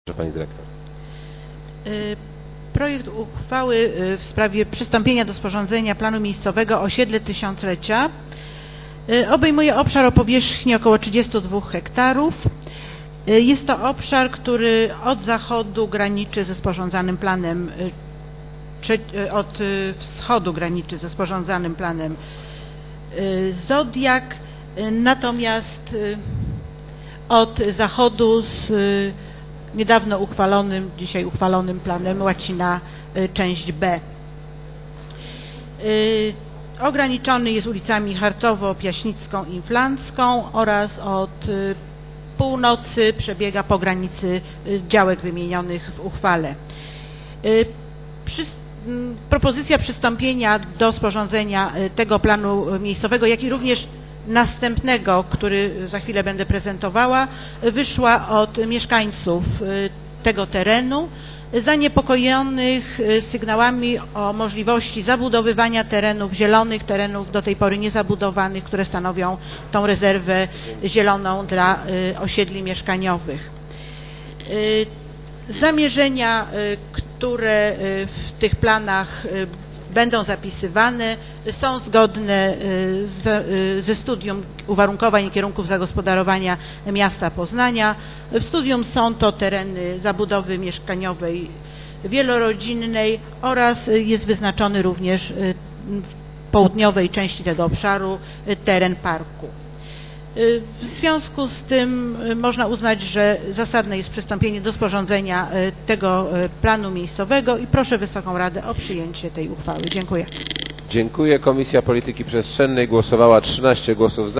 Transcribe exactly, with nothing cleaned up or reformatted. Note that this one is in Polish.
Pani dyrektor. Projekt uchwały w sprawie przystąpienia do sporządzenia planu miejscowego Osiedle Tysiąclecia obejmuje obszar o powierzchni około trzydziestu dwóch hektarów. Jest to obszar, który od zachodu graniczy ze sporządzanym planem, od wschodu graniczy ze sporządzanym planem Zodiak, natomiast od zachodu z niedawno uchwalonym, dzisiaj uchwalonym planem Łacina, część B. Ograniczony jest ulicami Hartowo, Piaśnicką i Flancką oraz od północy przebiega po granicy działek wymienionych w uchwale. Przy, propozycja przystąpienia do sporządzenia tego planu miejscowego, jak i również następnego, który za chwilę będę prezentowała, wyszła od mieszkańców tego terenu zaniepokojonych sygnałami o możliwości zabudowywania terenów zielonych, terenów do tej pory niezabudowanych, które stanowią tą rezerwę zieloną dla osiedli mieszkaniowych. Zamierzenia, które w tych planach będą zapisywane, są zgodne z, ze studium uwarunkowań i kierunków zagospodarowania miasta Poznania. W studium są to tereny zabudowy mieszkaniowej wielorodzinnej oraz jest wyznaczony również w południowej części tego obszaru teren parku. W związku z tym można uznać, że zasadne jest przystąpienie do sporządzenia tego planu miejscowego i proszę Wysoką Radę o przyjęcie tej uchwały. Dziękuję. Dziękuję. Komisja Polityki Przestrzennej głosowała trzynaście głosów za.